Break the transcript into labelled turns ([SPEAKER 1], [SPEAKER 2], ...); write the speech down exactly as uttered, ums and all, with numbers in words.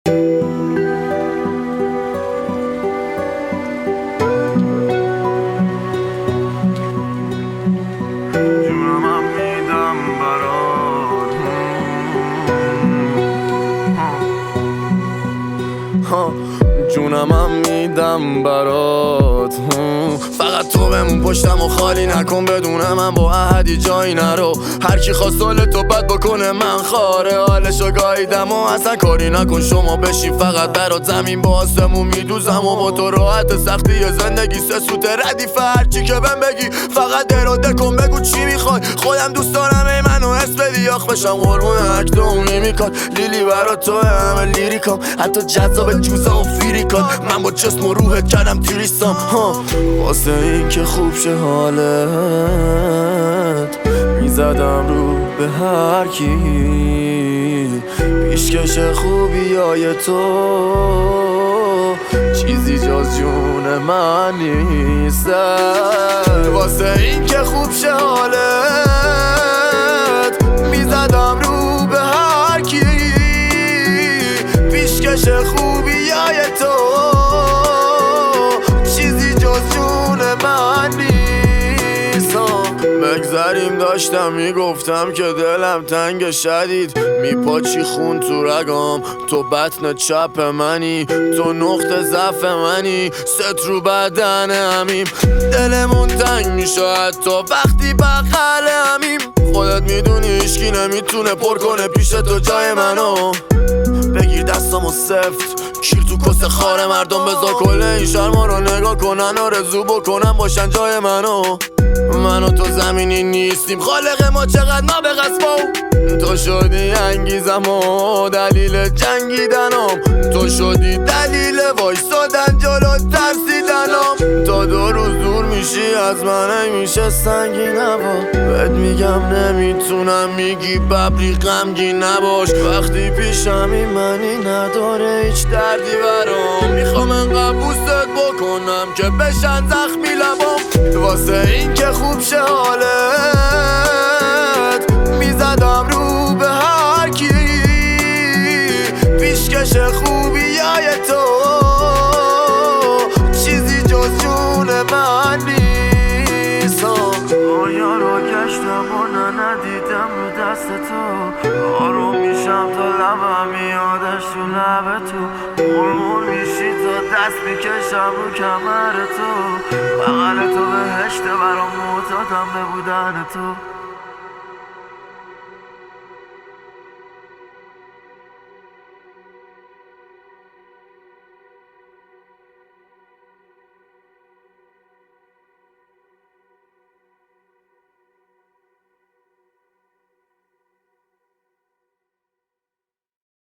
[SPEAKER 1] جونم میدم برات، جونم میدم برات، فقط تو بمون پشتم و خالی نکن، بدون من با احدی جایی نرو. هر کی خواست حال تو بد بکنه من خاره حالشو گاییدم و اصلا کاری نکن. شما بشین فقط برات زمین با آسمون میدوزم و با تو راحت سختی زندگی سه سوت ردیف هرچی که بهم بگی فقط اراده کن بگو چی میخوای. خودم دوست دارم ای منو حس بدی آخ بشم قربون اکتومی میکن. لیلی برات تو همه لیریکام حتی جذاب جوزه و فیریکان. من با جسم و روحت کردم تیریستم واسه این که خوب شه حالت. میزدم رو به هر کی پیشکش خوبیای تو چیزی جز جون من نیست. واسه این که خوب شه حالت میزدم رو به هر کی پیشکش خوبیای تو چیزی جز جون من نیست. بگذریم داشتم میگفتم که دلم تنگ شدید میپاچی خون تو رگام. تو بطن چپ منی تو نقطه ضعف منی ست رو بدن همیم. دلمون تنگ میشه حتی وقتی بغل همیم. خودت میدونی هیچکی نمیتونه پر کنه پیش تو جای منو. بگیر دستامو سفت کیر تو کس خاره مردم بذار کل این شرما رو نگاه کنن آرزو بکنن باشن جای منو. من و تو زمینی نیستیم خالق ما چقدر ما به قصفا. تو شدی انگیزم و دلیل جنگیدنم. تو شدی دلیل وایسادن جلو ترسیدنم. تا دو روز دور میشی از من میشه سنگین نبا. بهت میگم نمیتونم میگی ببری غمگین نباش. وقتی پیشمی منی نداره هیچ دردی برام. میخوام انقدر بوست بکنم که بشن زخمی لبام. واسه این که خوب شه حالت میزدم رو به هر کی پیشکش خوبیای تو چیزی جز جون من نیست. آیا رو گشتم و ندیدم رو دست تو. آروم میشم تا لبم میادش تو لب تو. مرمور میشی تا دست میکشم رو کمر تو. بغل تو بهشت برام معتادم به بودن تو.